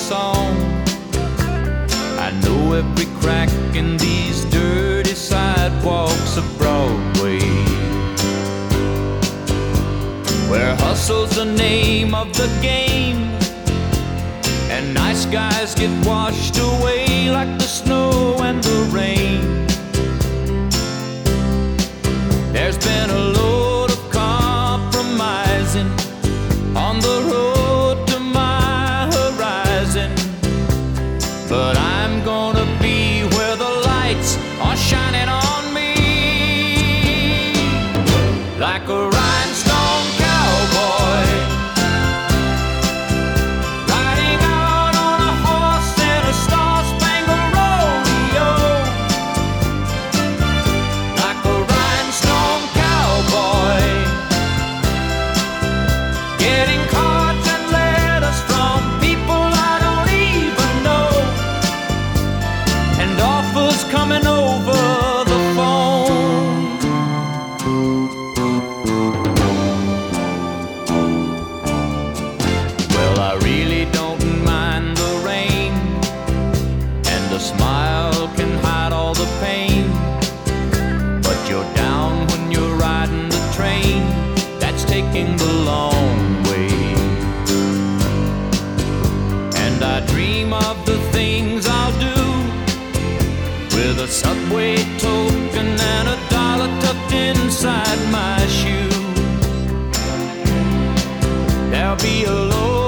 song. I know every crack in these dirty sidewalks of Broadway, where hustle's the name of the game, and nice guys get washed away like the snow and the rain. There's been a load of compromising on the road to my horizon, but I'm gonna be where the lights are shining on me, like a rhinestone cowboy, riding out on a horse in a star-spangled rodeo, like a rhinestone cowboy, getting cards and letters from people I don't even know, and offers coming over the phone. Well, I really don't mind the rain, and a smile can hide all the pain, but you're down when you're riding the train that's taking the long way. And I dream of the things I'll do with a subway token and a dollar tucked inside my shoe. There'll be a load